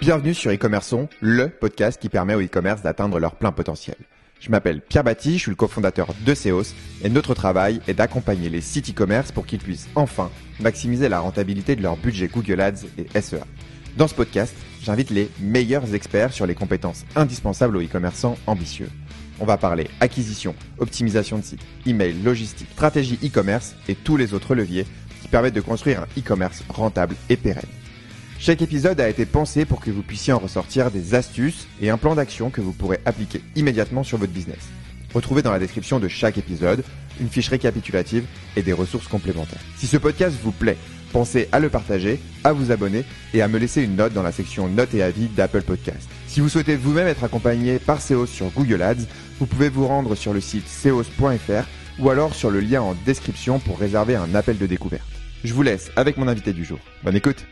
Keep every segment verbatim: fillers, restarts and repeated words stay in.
Bienvenue sur e-commerçons, le podcast qui permet au e-commerce d'atteindre leur plein potentiel. Je m'appelle Pierre Batti, je suis le cofondateur de Seos et notre travail est d'accompagner les sites e-commerce pour qu'ils puissent enfin maximiser la rentabilité de leur budget Google Ads et S E A. Dans ce podcast, j'invite les meilleurs experts sur les compétences indispensables aux e-commerçants ambitieux. On va parler acquisition, optimisation de sites, email, logistique, stratégie e-commerce et tous les autres leviers qui permettent de construire un e-commerce rentable et pérenne. Chaque épisode a été pensé pour que vous puissiez en ressortir des astuces et un plan d'action que vous pourrez appliquer immédiatement sur votre business. Retrouvez dans la description de chaque épisode une fiche récapitulative et des ressources complémentaires. Si ce podcast vous plaît, pensez à le partager, à vous abonner et à me laisser une note dans la section notes et avis d'Apple Podcast. Si vous souhaitez vous-même être accompagné par Seos sur Google Ads, vous pouvez vous rendre sur le site seos point f r ou alors sur le lien en description pour réserver un appel de découverte. Je vous laisse avec mon invité du jour. Bonne écoute!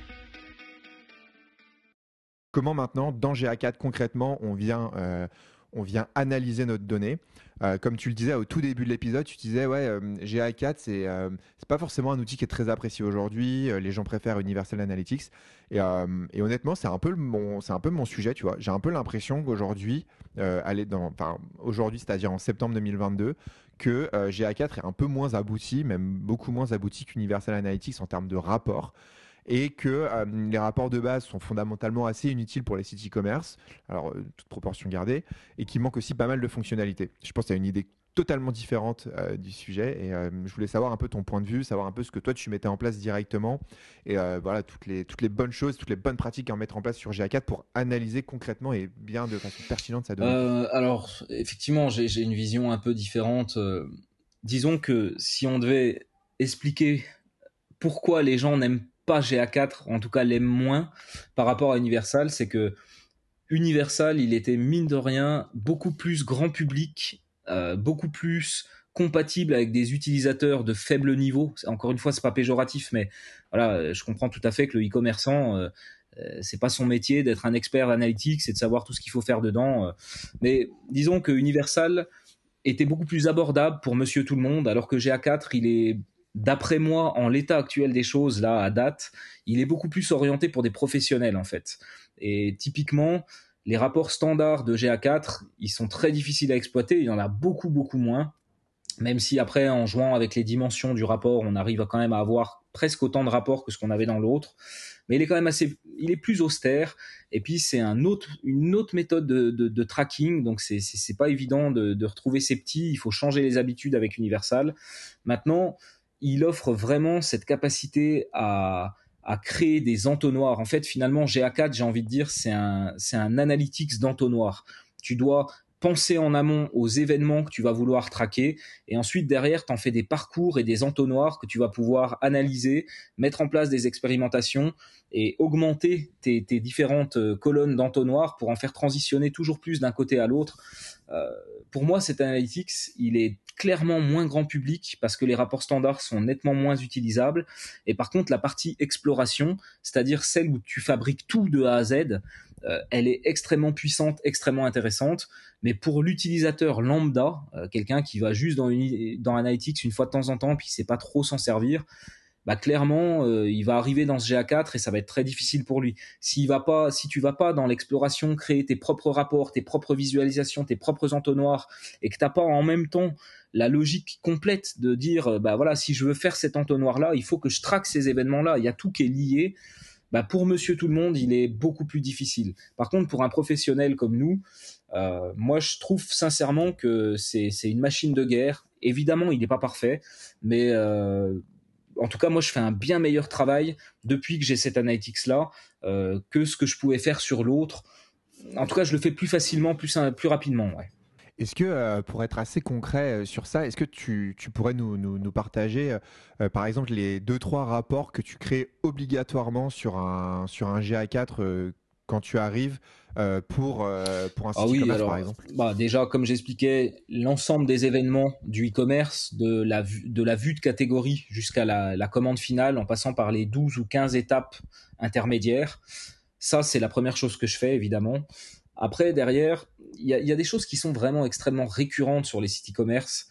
Comment maintenant, dans G A quatre, concrètement, on vient, euh, on vient analyser notre donnée. Euh, comme tu le disais au tout début de l'épisode, tu disais ouais, euh, G A quatre, c'est euh, c'est pas forcément un outil qui est très apprécié aujourd'hui. Euh, les gens préfèrent Universal Analytics. Et, euh, et honnêtement, c'est un peu le- mon, c'est un peu mon sujet, tu vois. J'ai un peu l'impression qu'aujourd'hui, euh, aller dans, enfin aujourd'hui, c'est-à-dire en septembre deux mille vingt-deux, que euh, G A quatre est un peu moins abouti, même beaucoup moins abouti qu'Universal Analytics en termes de rapport. Et que euh, les rapports de base sont fondamentalement assez inutiles pour les sites e-commerce, alors euh, toute proportion gardée, et qui manque aussi pas mal de fonctionnalités. Je pense que tu as une idée totalement différente euh, du sujet, et euh, je voulais savoir un peu ton point de vue, savoir un peu ce que toi tu mettais en place directement, et euh, voilà, toutes les, toutes les bonnes choses, toutes les bonnes pratiques à mettre en place sur G A quatre pour analyser concrètement et bien de façon pertinente sa donnée. Euh, alors, effectivement, j'ai, j'ai une vision un peu différente. Euh, disons que si on devait expliquer pourquoi les gens n'aiment pas G A quatre, en tout cas l'aiment moins par rapport à Universal, c'est que Universal, il était mine de rien beaucoup plus grand public, euh, beaucoup plus compatible avec des utilisateurs de faible niveau. Encore une fois, c'est pas péjoratif, mais voilà, je comprends tout à fait que le e-commerçant, euh, euh, c'est pas son métier d'être un expert analytics et de savoir tout ce qu'il faut faire dedans. euh. Mais disons que Universal était beaucoup plus abordable pour Monsieur Tout le Monde, alors que G A quatre, il est, d'après moi, en l'état actuel des choses, là, à date, il est beaucoup plus orienté pour des professionnels, en fait. Et typiquement, les rapports standards de G A quatre, ils sont très difficiles à exploiter, il y en a beaucoup, beaucoup moins. Même si après, en jouant avec les dimensions du rapport, on arrive quand même à avoir presque autant de rapports que ce qu'on avait dans l'autre. Mais il est quand même assez, il est plus austère. Et puis c'est un autre, une autre méthode de, de, de tracking. Donc c'est, c'est, c'est pas évident de, de retrouver ses petits. Il faut changer les habitudes avec Universal. Maintenant, il offre vraiment cette capacité à, à créer des entonnoirs. En fait, finalement, G A quatre, j'ai envie de dire, c'est un, c'est un analytics d'entonnoir. Tu dois penser en amont aux événements que tu vas vouloir traquer et ensuite derrière t'en fais des parcours et des entonnoirs que tu vas pouvoir analyser, mettre en place des expérimentations et augmenter tes, tes différentes colonnes d'entonnoirs pour en faire transitionner toujours plus d'un côté à l'autre. Euh, pour moi, cet analytics, il est clairement moins grand public parce que les rapports standards sont nettement moins utilisables. Et par contre, la partie exploration, c'est-à-dire celle où tu fabriques tout de A à Z, euh, elle est extrêmement puissante, extrêmement intéressante. Mais pour l'utilisateur lambda, euh, quelqu'un qui va juste dans, une, dans Analytics une fois de temps en temps puis qui sait pas trop s'en servir, bah clairement, euh, il va arriver dans ce G A quatre et ça va être très difficile pour lui. S'il va pas, si tu vas pas dans l'exploration, créer tes propres rapports, tes propres visualisations, tes propres entonnoirs, et que t'as pas en même temps la logique complète de dire, bah voilà, si je veux faire cet entonnoir-là, il faut que je traque ces événements-là. Il y a tout qui est lié. Bah pour Monsieur Tout le Monde, il est beaucoup plus difficile. Par contre, pour un professionnel comme nous, euh, moi, je trouve sincèrement que c'est, c'est une machine de guerre. Évidemment, il n'est pas parfait, mais euh, en tout cas, moi, je fais un bien meilleur travail depuis que j'ai cette analytics-là euh, que ce que je pouvais faire sur l'autre. En tout cas, je le fais plus facilement, plus, plus rapidement. Ouais. Est-ce que, euh, pour être assez concret euh, sur ça, est-ce que tu, tu pourrais nous, nous, nous partager, euh, euh, par exemple, les deux trois rapports que tu crées obligatoirement sur un, sur un G A quatre euh, quand tu arrives euh, pour, euh, pour un Ah site oui, e-commerce, par alors exemple? bah déjà, comme j'expliquais, l'ensemble des événements du e-commerce, de la, vue- de la vue de catégorie jusqu'à la, la commande finale, en passant par les douze ou quinze étapes intermédiaires, ça, c'est la première chose que je fais, évidemment. Après, derrière, il y a, il y a des choses qui sont vraiment extrêmement récurrentes sur les sites e-commerce.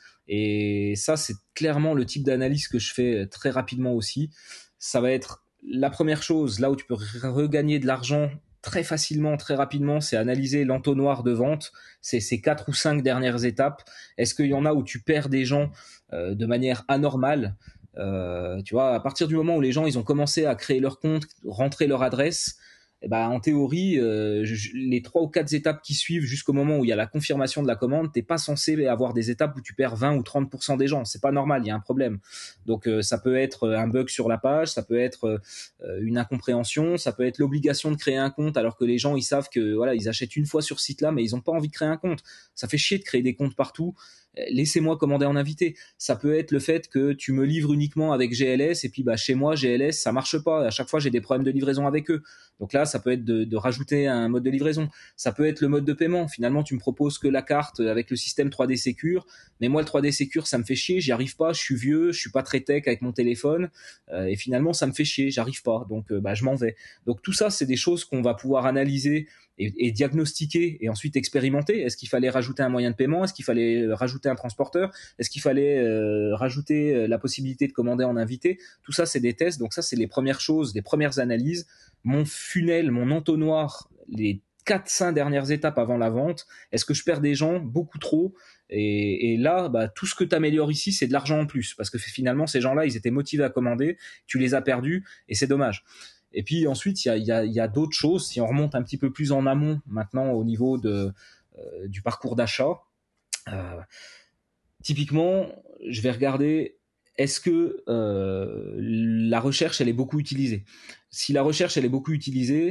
Et ça, c'est clairement le type d'analyse que je fais très rapidement aussi. Ça va être la première chose, là où tu peux regagner de l'argent très facilement, très rapidement, c'est analyser l'entonnoir de vente, c'est ces quatre ou cinq dernières étapes. Est-ce qu'il y en a où tu perds des gens euh, de manière anormale? Euh, tu vois, à partir du moment où les gens ils ont commencé à créer leur compte, rentrer leur adresse, eh ben, en théorie, euh, je, les trois ou quatre étapes qui suivent jusqu'au moment où il y a la confirmation de la commande, t'es pas censé avoir des étapes où tu perds vingt ou trente pour cent des gens. C'est pas normal, il y a un problème. Donc euh, ça peut être un bug sur la page, ça peut être euh, une incompréhension, ça peut être l'obligation de créer un compte alors que les gens ils savent que voilà ils achètent une fois sur ce site-là, mais ils ont pas envie de créer un compte. Ça fait chier de créer des comptes partout. Laissez-moi commander en invité. Ça peut être le fait que tu me livres uniquement avec G L S et puis bah chez moi G L S ça marche pas. À chaque fois j'ai des problèmes de livraison avec eux. Donc là ça peut être de, de rajouter un mode de livraison. Ça peut être le mode de paiement. Finalement tu me proposes que la carte avec le système trois D Secure, mais moi le trois D Secure ça me fait chier. J'y arrive pas. Je suis vieux, je suis pas très tech avec mon téléphone euh, et finalement ça me fait chier. J'arrive pas. Donc euh, bah je m'en vais. Donc tout ça c'est des choses qu'on va pouvoir analyser et, et diagnostiquer et ensuite expérimenter. Est-ce qu'il fallait rajouter un moyen de paiement? Est-ce qu'il fallait rajouter un transporteur? Est-ce qu'il fallait euh, rajouter la possibilité de commander en invité? Tout ça, c'est des tests. Donc ça, c'est les premières choses, les premières analyses. Mon funnel, mon entonnoir, les quatre cinq dernières étapes avant la vente. Est-ce que je perds des gens? Beaucoup trop. Et, et là, bah, tout ce que tu améliores ici, c'est de l'argent en plus. Parce que finalement, ces gens-là, ils étaient motivés à commander. Tu les as perdus et c'est dommage. Et puis ensuite, il y a, y a, y a d'autres choses. Si on remonte un petit peu plus en amont maintenant au niveau de, euh, du parcours d'achat, euh, typiquement, je vais regarder est-ce que euh, la recherche elle est beaucoup utilisée. Si la recherche elle est beaucoup utilisée,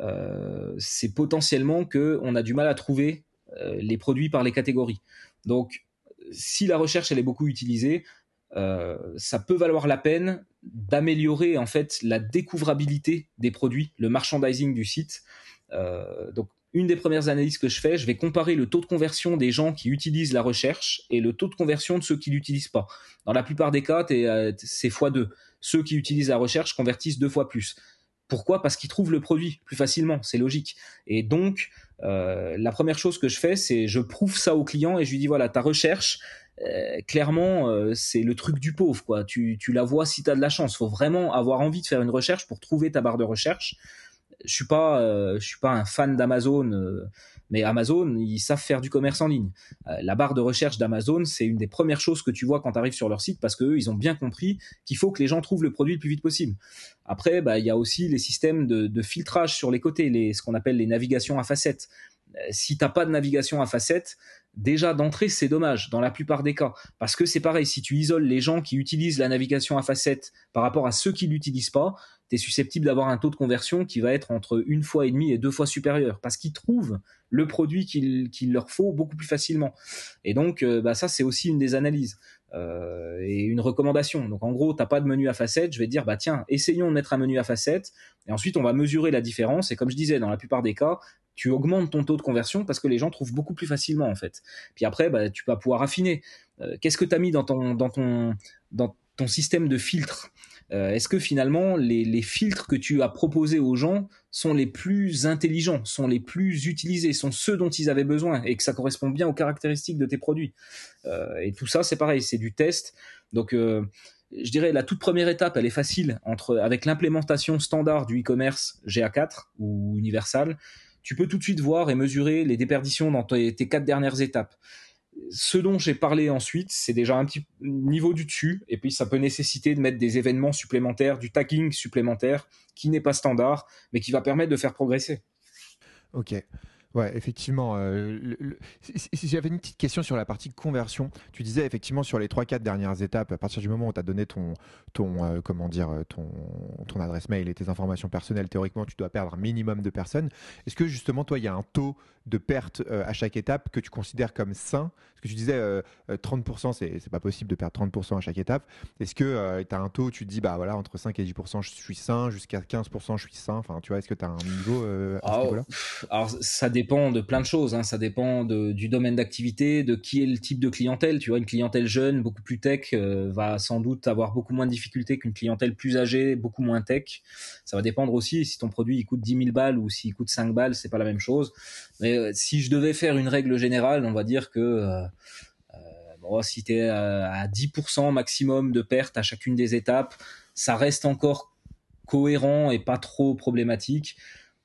euh, c'est potentiellement que on a du mal à trouver euh, les produits par les catégories. Donc, si la recherche elle est beaucoup utilisée, euh, ça peut valoir la peine d'améliorer en fait la découvrabilité des produits, le merchandising du site. Euh, donc une des premières analyses que je fais, je vais comparer le taux de conversion des gens qui utilisent la recherche et le taux de conversion de ceux qui l'utilisent pas. Dans la plupart des cas, t'es, euh, c'est fois deux. Ceux qui utilisent la recherche convertissent deux fois plus. Pourquoi? Parce qu'ils trouvent le produit plus facilement, c'est logique. Et donc, euh, la première chose que je fais, c'est je prouve ça au client et je lui dis voilà, ta recherche, euh, clairement, euh, c'est le truc du pauvre, quoi. Tu, tu la vois si tu as de la chance. Faut vraiment avoir envie de faire une recherche pour trouver ta barre de recherche. Je suis pas, euh, je suis pas un fan d'Amazon, euh, mais Amazon, ils savent faire du commerce en ligne. Euh, la barre de recherche d'Amazon, c'est une des premières choses que tu vois quand tu arrives sur leur site parce qu'eux, ils ont bien compris qu'il faut que les gens trouvent le produit le plus vite possible. Après, bah, il y a aussi les systèmes de, de filtrage sur les côtés, les, ce qu'on appelle les navigations à facettes. Euh, si t'as pas de navigation à facettes, déjà d'entrée, c'est dommage dans la plupart des cas. Parce que c'est pareil, si tu isoles les gens qui utilisent la navigation à facettes par rapport à ceux qui l'utilisent pas, tu es susceptible d'avoir un taux de conversion qui va être entre une fois et demie et deux fois supérieur parce qu'ils trouvent le produit qu'il, qu'il leur faut beaucoup plus facilement. Et donc, euh, bah, ça, c'est aussi une des analyses euh, et une recommandation. Donc, en gros, tu n'as pas de menu à facettes. Je vais te dire, bah, tiens, essayons de mettre un menu à facettes et ensuite, on va mesurer la différence. Et comme je disais, dans la plupart des cas, tu augmentes ton taux de conversion parce que les gens trouvent beaucoup plus facilement, en fait. Puis après, bah, tu vas pouvoir affiner. Euh, qu'est-ce que tu as mis dans ton, dans ton, dans ton système de filtre? Euh, est-ce que finalement les, les filtres que tu as proposés aux gens sont les plus intelligents, sont les plus utilisés, sont ceux dont ils avaient besoin et que ça correspond bien aux caractéristiques de tes produits? Euh, et tout ça, c'est pareil, c'est du test. Donc, euh, je dirais la toute première étape, elle est facile entre avec l'implémentation standard du e-commerce G A quatre ou Universal. Tu peux tout de suite voir et mesurer les déperditions dans tes, tes quatre dernières étapes. Ce dont j'ai parlé ensuite, c'est déjà un petit niveau du dessus, et puis ça peut nécessiter de mettre des événements supplémentaires, du tagging supplémentaire, qui n'est pas standard, mais qui va permettre de faire progresser. Ok. Ouais, effectivement. Euh, le, le, si, si j'avais une petite question sur la partie conversion, tu disais effectivement sur les trois quatre dernières étapes, à partir du moment où tu as donné ton, ton, euh, comment dire, ton, ton adresse mail et tes informations personnelles, théoriquement, tu dois perdre un minimum de personnes. Est-ce que justement, toi, il y a un taux de perte euh, à chaque étape que tu considères comme sain? Parce que tu disais euh, trente pour cent, c'est, c'est pas possible de perdre trente pour cent à chaque étape. Est-ce que euh, tu as un taux où tu te dis, bah voilà, entre cinq et dix pour cent, je suis sain, jusqu'à quinze pour cent, je suis sain? Enfin, tu vois, est-ce que tu as un niveau euh, à ce Oh, niveau-là? alors, ça dépend de plein de choses, hein. Ça dépend de, du domaine d'activité, de qui est le type de clientèle. Tu vois, une clientèle jeune, beaucoup plus tech, euh, va sans doute avoir beaucoup moins de difficultés qu'une clientèle plus âgée, beaucoup moins tech. Ça va dépendre aussi si ton produit il coûte dix mille balles ou s'il coûte cinq balles, c'est pas la même chose. Mais euh, si je devais faire une règle générale, on va dire que euh, euh, bon, si tu es euh, à dix pour cent maximum de pertes à chacune des étapes, ça reste encore cohérent et pas trop problématique.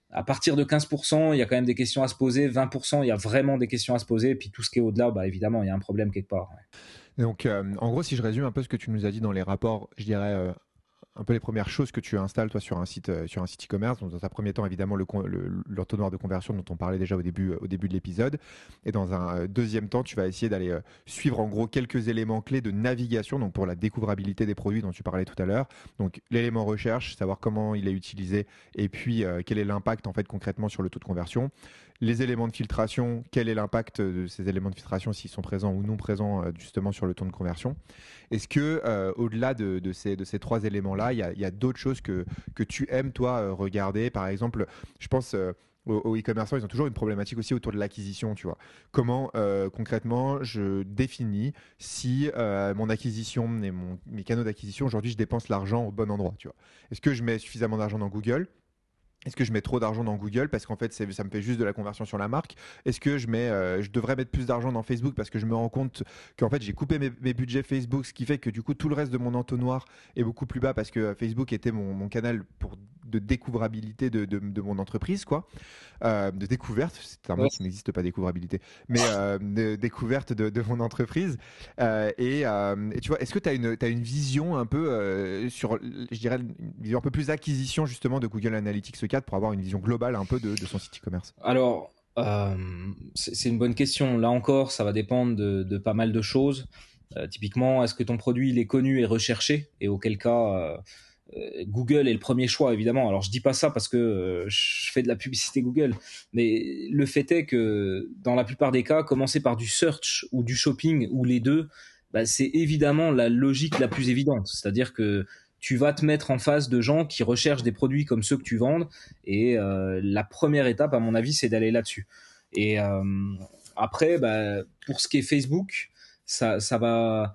À partir de quinze pour cent, il y a quand même des questions à se poser. vingt pour cent, il y a vraiment des questions à se poser. Et puis tout ce qui est au-delà, bah, évidemment, il y a un problème quelque part. Ouais. Donc, euh, en gros, si je résume un peu ce que tu nous as dit dans les rapports, je dirais euh, un peu les premières choses que tu installes toi sur un site euh, sur un site e-commerce. Donc, dans un premier temps, évidemment, le, le, l'entonnoir de conversion dont on parlait déjà au début, au début de l'épisode. Et dans un deuxième temps, tu vas essayer d'aller euh, suivre en gros quelques éléments clés de navigation, donc pour la découvrabilité des produits dont tu parlais tout à l'heure. Donc, l'élément recherche, savoir comment il est utilisé et puis euh, quel est l'impact en fait concrètement sur le taux de conversion. Les éléments de filtration, quel est l'impact de ces éléments de filtration, s'ils sont présents ou non présents euh, justement sur le taux de conversion. Est-ce que euh, au-delà de, de, ces, de ces trois éléments-là, il y a, y a d'autres choses que, que tu aimes, toi, euh, regarder? Par exemple, je pense euh, aux, aux e-commerçants, ils ont toujours une problématique aussi autour de l'acquisition, tu vois. Comment, euh, concrètement, je définis si euh, mon acquisition et mon, mes canaux d'acquisition, aujourd'hui, je dépense l'argent au bon endroit, tu vois. Est-ce que je mets suffisamment d'argent dans Google? Est-ce que je mets trop d'argent dans Google parce qu'en fait c'est, ça me fait juste de la conversion sur la marque? Est-ce que je mets, euh, je devrais mettre plus d'argent dans Facebook parce que je me rends compte qu'en fait j'ai coupé mes, mes budgets Facebook, ce qui fait que du coup tout le reste de mon entonnoir est beaucoup plus bas parce que Facebook était mon, mon canal pour, de découvrabilité de, de, de mon entreprise, quoi. Euh, de découverte, c'est un mot Ouais. qui n'existe pas, découvrabilité, mais euh, de découverte de, de mon entreprise. Euh, et, euh, et tu vois, est-ce que tu as une, t'as une vision un peu euh, sur, je dirais, une vision un peu plus acquisition justement de Google Analytics quatre pour avoir une vision globale un peu de, de son site e-commerce? Alors, euh, c'est, c'est une bonne question. Là encore, ça va dépendre de, de pas mal de choses. Euh, typiquement, est-ce que ton produit il est connu et recherché? Et auquel cas, euh, euh, Google est le premier choix, évidemment. Alors, je dis pas ça parce que euh, je fais de la publicité Google, mais le fait est que dans la plupart des cas, commencer par du search ou du shopping ou les deux, bah, c'est évidemment la logique la plus évidente. C'est-à-dire que tu vas te mettre en face de gens qui recherchent des produits comme ceux que tu vendes, et euh, la première étape, à mon avis, c'est d'aller là-dessus. Et euh, après, bah, pour ce qui est Facebook, ça, ça va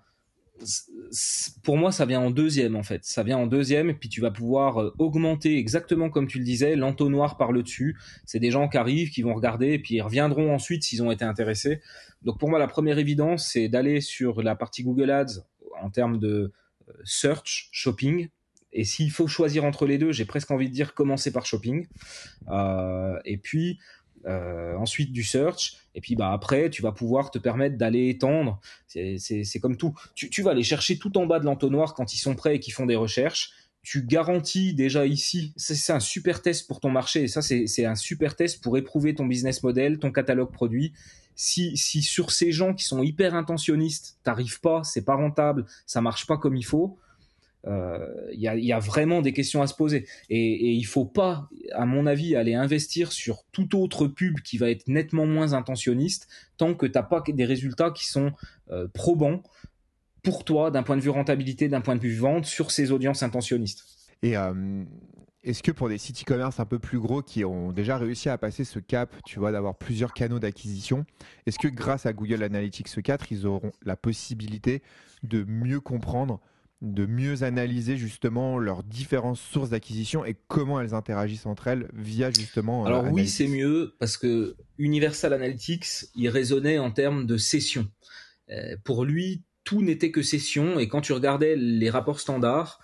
pour moi, ça vient en deuxième en fait. Ça vient en deuxième, et puis tu vas pouvoir euh, augmenter exactement comme tu le disais, l'entonnoir par le dessus. C'est des gens qui arrivent, qui vont regarder, et puis ils reviendront ensuite s'ils ont été intéressés. Donc pour moi, la première évidence, c'est d'aller sur la partie Google Ads en termes de euh, search, shopping. Et s'il faut choisir entre les deux, j'ai presque envie de dire commencer par shopping. Euh, et puis euh, ensuite du search, et puis bah après tu vas pouvoir te permettre d'aller étendre. C'est, c'est, c'est comme tout, tu, tu vas aller chercher tout en bas de l'entonnoir quand ils sont prêts et qu'ils font des recherches. Tu garantis déjà ici, c'est, c'est un super test pour ton marché, et ça c'est, c'est un super test pour éprouver ton business model, ton catalogue produit. Si, si sur ces gens qui sont hyper intentionnistes, t'arrives pas, c'est pas rentable, ça marche pas comme il faut, il euh, y, a, y a vraiment des questions à se poser, et, et il faut pas, à mon avis, aller investir sur toute autre pub qui va être nettement moins intentionniste tant que t'as pas des résultats qui sont euh, probants pour toi d'un point de vue rentabilité, d'un point de vue vente sur ces audiences intentionnistes. Et euh, est-ce que pour des sites e-commerce un peu plus gros qui ont déjà réussi à passer ce cap, tu vois, d'avoir plusieurs canaux d'acquisition, est-ce que grâce à Google Analytics quatre, ils auront la possibilité de mieux comprendre, de mieux analyser justement leurs différentes sources d'acquisition et comment elles interagissent entre elles via justement euh, Alors oui, Analytics? c'est mieux parce que Universal Analytics, il raisonnait en termes de sessions. Euh, pour lui, tout n'était que session, et quand tu regardais les rapports standards,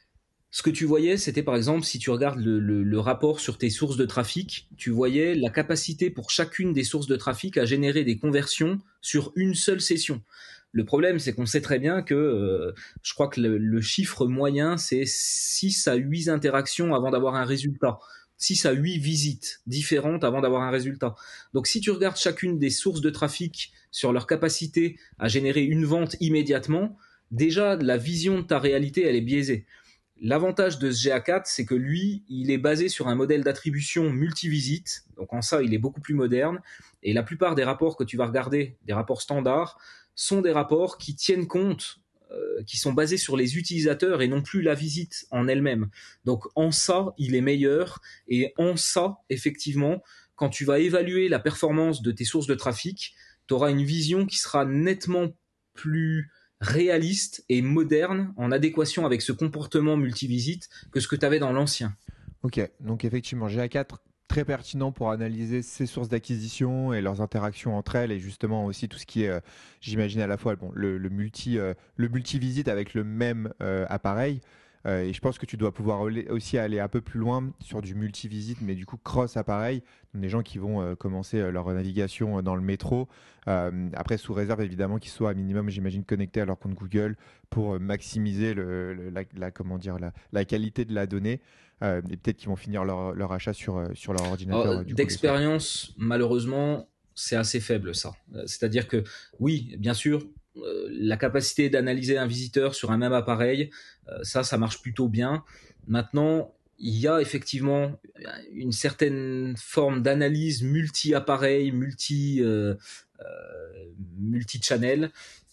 ce que tu voyais, c'était par exemple, si tu regardes le, le, le rapport sur tes sources de trafic, tu voyais la capacité pour chacune des sources de trafic à générer des conversions sur une seule session. Le problème, c'est qu'on sait très bien que euh, je crois que le, le chiffre moyen, c'est six à huit interactions avant d'avoir un résultat. six à huit visites différentes avant d'avoir un résultat. Donc si tu regardes chacune des sources de trafic sur leur capacité à générer une vente immédiatement, déjà la vision de ta réalité, elle est biaisée. L'avantage de ce G A quatre, c'est que lui, il est basé sur un modèle d'attribution multivisite, donc en ça, il est beaucoup plus moderne, et la plupart des rapports que tu vas regarder, des rapports standards, sont des rapports qui tiennent compte, euh, qui sont basés sur les utilisateurs et non plus la visite en elle-même. Donc en ça, il est meilleur, et en ça, effectivement, quand tu vas évaluer la performance de tes sources de trafic, tu auras une vision qui sera nettement plus réaliste et moderne, en adéquation avec ce comportement multivisite, que ce que tu avais dans l'ancien. Ok, donc effectivement, G A quatre, très pertinent pour analyser ces sources d'acquisition et leurs interactions entre elles, et justement aussi tout ce qui est, euh, j'imagine à la fois bon, le, le multi, euh, le multivisite avec le même euh, appareil. Euh, et je pense que tu dois pouvoir aussi aller un peu plus loin sur du multi-visite, mais du coup cross-appareil. Donc des gens qui vont euh, commencer euh, leur navigation dans le métro. Euh, après, sous réserve évidemment qu'ils soient à minimum, j'imagine, connectés à leur compte Google pour euh, maximiser le, le- la, la- comment dire, la, la qualité de la donnée. Euh, et peut-être qu'ils vont finir leur, leur achat sur, euh, sur leur ordinateur. Alors, euh, du coup, le soir. d'expérience, malheureusement, c'est assez faible ça. Euh, C'est-à-dire que oui, bien sûr, euh, la capacité d'analyser un visiteur sur un même appareil, euh, ça, ça marche plutôt bien. Maintenant, il y a effectivement une certaine forme d'analyse multi-appareil, multi, euh, euh, multi-channel.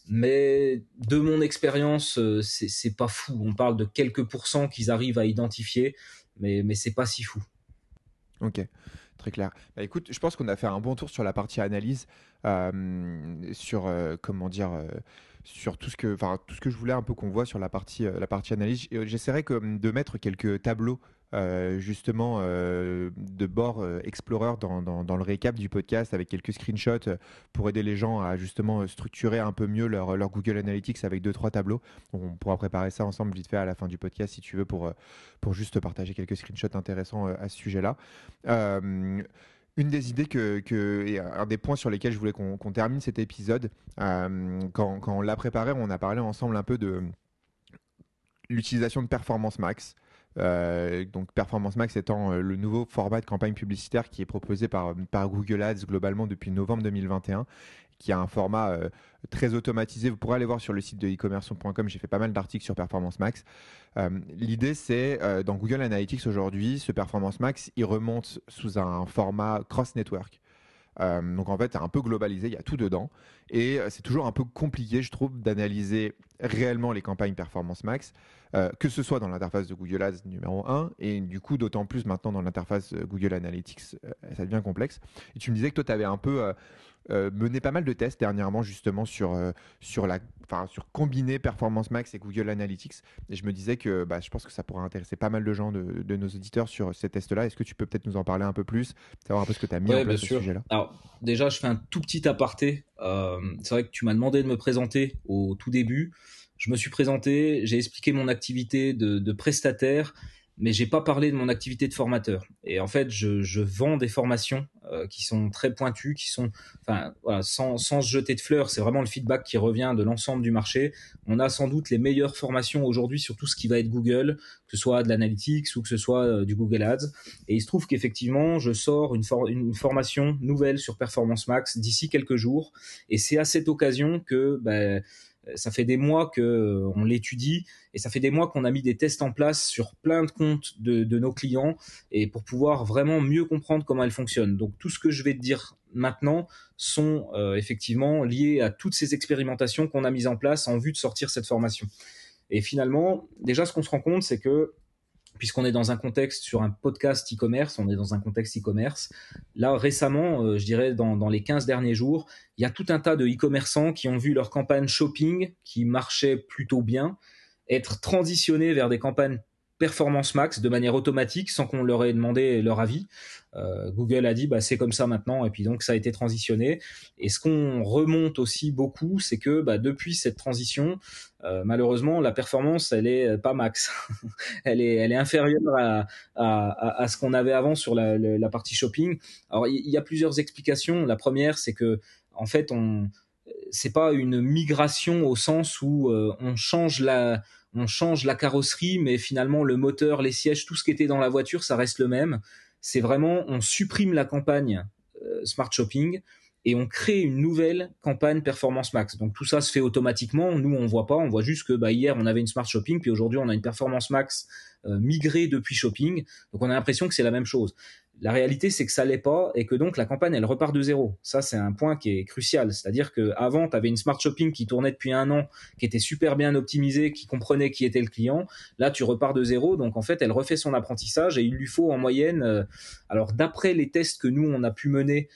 Mais de mon expérience, euh, c'est c'est pas fou. On parle de quelques pourcents qu'ils arrivent à identifier, mais, mais c'est pas si fou. Ok, très clair. Bah, écoute, je pense qu'on a fait un bon tour sur la partie analyse, euh, sur euh, comment dire, euh, sur tout ce que, enfin tout ce que je voulais un peu qu'on voit sur la partie, euh, la partie analyse. Et, euh, J'essaierai comme de mettre quelques tableaux. euh, justement euh, de bord euh, Explorer dans, dans- dans le récap du podcast avec quelques screenshots euh, pour aider les gens à justement euh, structurer un peu mieux leur, leur Google Analytics avec deux trois tableaux. On pourra préparer ça ensemble vite fait à la fin du podcast si tu veux pour, euh, pour juste partager quelques screenshots intéressants euh, à ce sujet-là. Euh, une des idées que, que- et un des points sur lesquels je voulais qu'on qu'on termine cet épisode, euh, quand, quand on l'a préparé, on a parlé ensemble un peu de l'utilisation de Performance Max. Euh, donc Performance Max étant euh, le nouveau format de campagne publicitaire qui est proposé par, par Google Ads globalement depuis novembre deux mille vingt et un, qui a un format euh, très automatisé. Vous pourrez aller voir sur le site de e commerce point com, j'ai fait pas mal d'articles sur Performance Max. Euh, L'idée, c'est euh, dans Google Analytics aujourd'hui, ce Performance Max, il remonte sous un format cross-network. Euh, donc en fait, c'est un peu globalisé, il y a tout dedans. Et euh, c'est toujours un peu compliqué, je trouve, d'analyser réellement les campagnes Performance Max, euh, que ce soit dans l'interface de Google Ads numéro un, et du coup, d'autant plus maintenant dans l'interface euh, Google Analytics, euh, ça devient complexe. Et tu me disais que toi, tu avais un peu euh, euh, mené pas mal de tests dernièrement, justement, sur, euh, sur, la, enfin, sur combiner Performance Max et Google Analytics. Et je me disais que bah, je pense que ça pourrait intéresser pas mal de gens, de, de nos auditeurs sur ces tests-là. Est-ce que tu peux peut-être nous en parler un peu plus, savoir un peu ce que tu as mis en Ouais, bien place à ce sûr. sujet-là? Alors, déjà, je fais un tout petit aparté. Euh, c'est vrai que tu m'as demandé de me présenter au tout début. Je me suis présenté, j'ai expliqué mon activité de, de prestataire, mais j'ai pas parlé de mon activité de formateur. Et en fait, je, je vends des formations euh, qui sont très pointues, qui sont, enfin, voilà, sans, sans se jeter de fleurs, c'est vraiment le feedback qui revient de l'ensemble du marché. On a sans doute les meilleures formations aujourd'hui sur tout ce qui va être Google, que ce soit de l'analytics ou que ce soit euh, du Google Ads. Et il se trouve qu'effectivement, je sors une, for- une formation nouvelle sur Performance Max d'ici quelques jours. Et c'est à cette occasion que bah, ça fait des mois qu'on l'étudie et ça fait des mois qu'on a mis des tests en place sur plein de comptes de, de nos clients et pour pouvoir vraiment mieux comprendre comment elle fonctionne. Donc tout ce que je vais te dire maintenant sont euh, effectivement liés à toutes ces expérimentations qu'on a mises en place en vue de sortir cette formation. Et finalement, déjà, ce qu'on se rend compte, c'est que puisqu'on est dans un contexte sur un podcast e-commerce, on est dans un contexte e-commerce. Là, récemment, euh, je dirais dans, dans les quinze derniers jours, il y a tout un tas de e-commerçants qui ont vu leur campagne shopping, qui marchait plutôt bien, être transitionnés vers des campagnes Performance Max de manière automatique sans qu'on leur ait demandé leur avis. Euh, Google a dit bah c'est comme ça maintenant et puis donc ça a été transitionné. Et ce qu'on remonte aussi beaucoup, c'est que bah, depuis cette transition, euh, malheureusement la performance elle est pas max. elle est elle est inférieure à à, à ce qu'on avait avant sur la, la, la partie shopping. Alors il y a plusieurs explications. La première c'est que en fait on c'est pas une migration au sens où euh, on change la on change la carrosserie, mais finalement le moteur, les sièges, tout ce qui était dans la voiture, ça reste le même. C'est vraiment on supprime la campagne euh, Smart Shopping et on crée une nouvelle campagne Performance Max. Donc tout ça se fait automatiquement. Nous on voit pas, on voit juste que bah hier on avait une Smart Shopping, puis aujourd'hui on a une Performance Max euh, migrée depuis Shopping. Donc on a l'impression que c'est la même chose. La réalité, c'est que ça l'est pas et que donc la campagne, elle repart de zéro. Ça, c'est un point qui est crucial. C'est-à-dire qu'avant, tu avais une Smart Shopping qui tournait depuis un an, qui était super bien optimisée, qui comprenait qui était le client. Là, tu repars de zéro. Donc, en fait, elle refait son apprentissage et il lui faut en moyenne, euh, alors d'après les tests que nous, on a pu mener,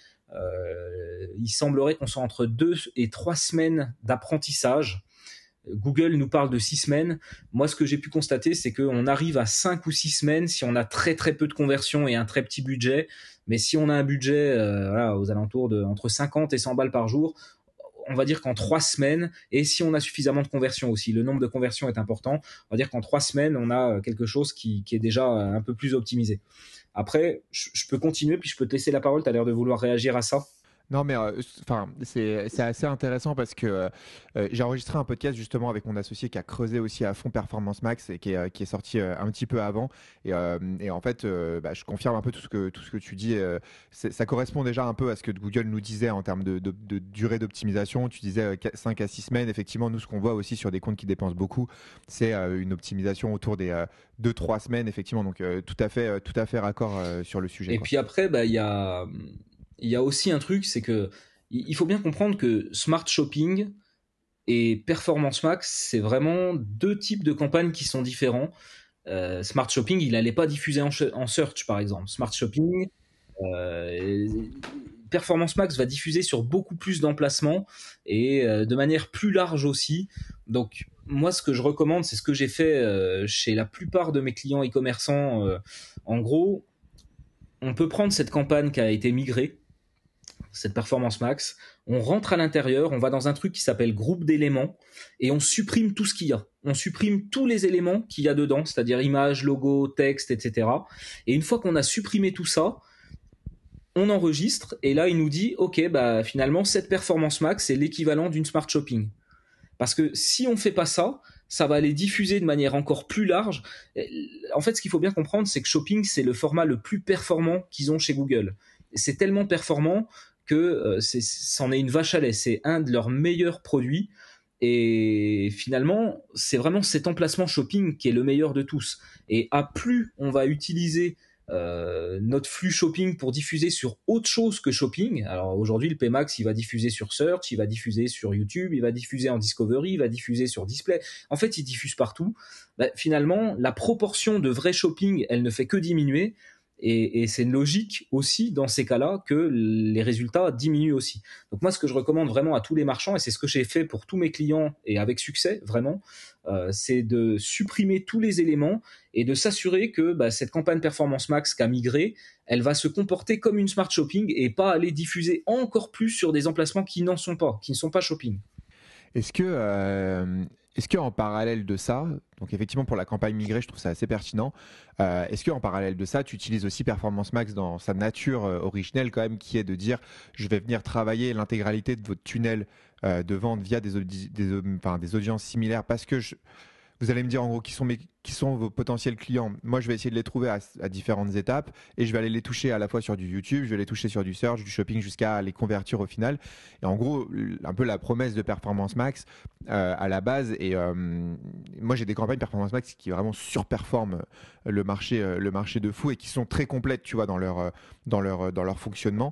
euh, il semblerait qu'on soit entre deux et trois semaines d'apprentissage. Google nous parle de six semaines. Moi, ce que j'ai pu constater, c'est qu'on arrive à cinq ou six semaines si on a très très peu de conversions et un très petit budget. Mais si on a un budget euh, voilà, aux alentours de entre cinquante et cent balles par jour, on va dire qu'en trois semaines, et si on a suffisamment de conversions aussi, le nombre de conversions est important, on va dire qu'en trois semaines, on a quelque chose qui, qui est déjà un peu plus optimisé. Après, je, je peux continuer, puis je peux te laisser la parole, tu as l'air de vouloir réagir à ça. Non, mais enfin, euh, c'est, c'est assez intéressant parce que euh, j'ai enregistré un podcast justement avec mon associé qui a creusé aussi à fond Performance Max et qui est, qui est sorti euh, un petit peu avant. Et, euh, et en fait, euh, bah, je confirme un peu tout ce que, tout ce que tu dis. Euh, ça correspond déjà un peu à ce que Google nous disait en termes de, de, de durée d'optimisation. Tu disais euh, cinq à six semaines. Effectivement, nous, ce qu'on voit aussi sur des comptes qui dépensent beaucoup, c'est euh, une optimisation autour des euh, deux trois semaines, effectivement. Donc, euh, tout à fait, tout à fait raccord euh, sur le sujet. Et quoi. puis après, bah, il y a. Il y a aussi un truc, c'est que il faut bien comprendre que Smart Shopping et Performance Max, c'est vraiment deux types de campagnes qui sont différents. Euh, Smart Shopping, il n'allait pas diffuser en, en search, par exemple. Smart Shopping, euh, Performance Max va diffuser sur beaucoup plus d'emplacements et euh, de manière plus large aussi. Donc, moi, ce que je recommande, c'est ce que j'ai fait euh, chez la plupart de mes clients e-commerçants. Euh, en gros, on peut prendre cette campagne qui a été migrée, cette Performance Max, on rentre à l'intérieur, on va dans un truc qui s'appelle groupe d'éléments et on supprime tout ce qu'il y a. On supprime tous les éléments qu'il y a dedans, c'est-à-dire images, logo, texte, et cetera. Et une fois qu'on a supprimé tout ça, on enregistre et là, il nous dit « Ok, bah, finalement, cette Performance Max, c'est l'équivalent d'une Smart Shopping. » Parce que si on ne fait pas ça, ça va les diffuser de manière encore plus large. En fait, ce qu'il faut bien comprendre, c'est que Shopping, c'est le format le plus performant qu'ils ont chez Google. C'est tellement performant que euh, c'est, c'en est une vache à lait. C'est un de leurs meilleurs produits. Et finalement, c'est vraiment cet emplacement Shopping qui est le meilleur de tous. Et à plus on va utiliser euh, notre flux Shopping pour diffuser sur autre chose que Shopping. Alors aujourd'hui, le P Max, il va diffuser sur Search, il va diffuser sur YouTube, il va diffuser en Discovery, il va diffuser sur Display. En fait, il diffuse partout. Bah, finalement, la proportion de vrai Shopping, elle ne fait que diminuer. Et, et c'est logique aussi dans ces cas-là que les résultats diminuent aussi. Donc moi, ce que je recommande vraiment à tous les marchands, et c'est ce que j'ai fait pour tous mes clients et avec succès vraiment, euh, c'est de supprimer tous les éléments et de s'assurer que bah, cette campagne Performance Max qui a migré, elle va se comporter comme une Smart Shopping et pas aller diffuser encore plus sur des emplacements qui n'en sont pas, qui ne sont pas Shopping. Est-ce que, euh, est-ce qu'en parallèle de ça, donc effectivement pour la campagne migrée, je trouve ça assez pertinent, euh, est-ce qu'en parallèle de ça, tu utilises aussi Performance Max dans sa nature euh, originelle quand même, qui est de dire je vais venir travailler l'intégralité de votre tunnel euh, de vente via des, audi- des, enfin, des audiences similaires parce que je... Vous allez me dire en gros qui sont, mes, qui sont vos potentiels clients. Moi, je vais essayer de les trouver à, à différentes étapes et je vais aller les toucher à la fois sur du YouTube, je vais les toucher sur du search, du shopping jusqu'à les convertir au final. Et en gros, un peu la promesse de Performance Max euh, à la base. Et euh, moi, j'ai des campagnes Performance Max qui vraiment surperforment le marché, euh, le marché de fou et qui sont très complètes, tu vois, dans leur, dans leur, dans leur fonctionnement.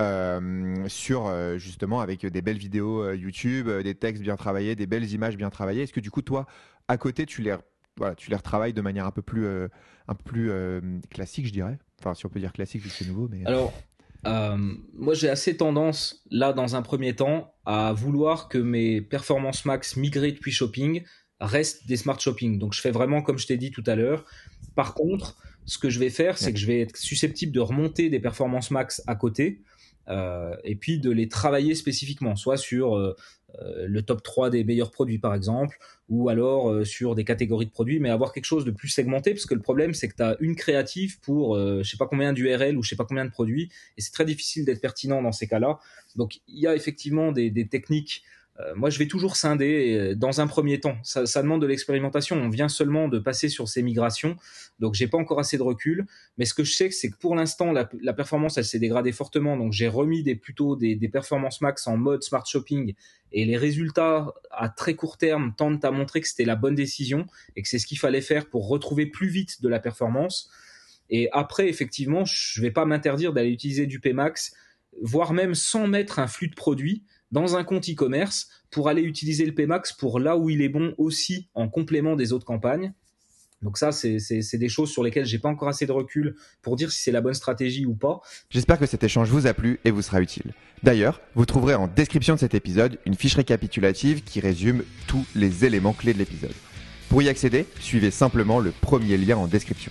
Euh, sur euh, justement avec des belles vidéos euh, YouTube, euh, des textes bien travaillés, des belles images bien travaillées. Est-ce que du coup, toi, à côté, tu les, voilà, tu les retravailles de manière un peu plus, euh, un peu plus euh, classique, je dirais. Enfin, si on peut dire classique, vu que c'est nouveau. Mais... Alors, euh, moi, j'ai assez tendance, là, dans un premier temps, à vouloir que mes Performance Max migrées depuis Shopping restent des Smart Shopping. Donc, je fais vraiment comme je t'ai dit tout à l'heure. Par contre, ce que je vais faire, c'est que je vais être susceptible de remonter des Performance Max à côté euh, et puis de les travailler spécifiquement, soit sur... Euh, Euh, le top trois des meilleurs produits par exemple, ou alors euh, sur des catégories de produits, mais avoir quelque chose de plus segmenté, parce que le problème c'est que tu as une créative pour euh, je sais pas combien d'U R L ou je sais pas combien de produits, et c'est très difficile d'être pertinent dans ces cas-là. Donc il y a effectivement des, des techniques. Euh, moi je vais toujours scinder dans un premier temps, ça, ça demande de l'expérimentation, on vient seulement de passer sur ces migrations, donc j'ai pas encore assez de recul, mais ce que je sais c'est que pour l'instant la, la performance elle s'est dégradée fortement, donc j'ai remis des, plutôt des, des performances max en mode Smart Shopping, et les résultats à très court terme tendent à montrer que c'était la bonne décision et que c'est ce qu'il fallait faire pour retrouver plus vite de la performance. Et après effectivement je vais pas m'interdire d'aller utiliser du P Max, voire même sans mettre un flux de produits dans un compte e-commerce pour aller utiliser le P Max pour là où il est bon aussi en complément des autres campagnes. Donc ça, c'est, c'est, c'est des choses sur lesquelles j'ai pas encore assez de recul pour dire si c'est la bonne stratégie ou pas. J'espère que cet échange vous a plu et vous sera utile. D'ailleurs, vous trouverez en description de cet épisode une fiche récapitulative qui résume tous les éléments clés de l'épisode. Pour y accéder, suivez simplement le premier lien en description.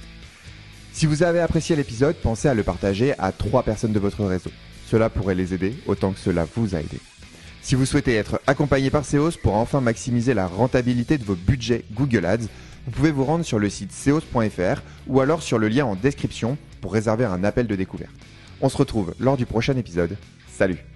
Si vous avez apprécié l'épisode, pensez à le partager à trois personnes de votre réseau. Cela pourrait les aider autant que cela vous a aidé. Si vous souhaitez être accompagné par Seos pour enfin maximiser la rentabilité de vos budgets Google Ads, vous pouvez vous rendre sur le site seos point f r ou alors sur le lien en description pour réserver un appel de découverte. On se retrouve lors du prochain épisode. Salut!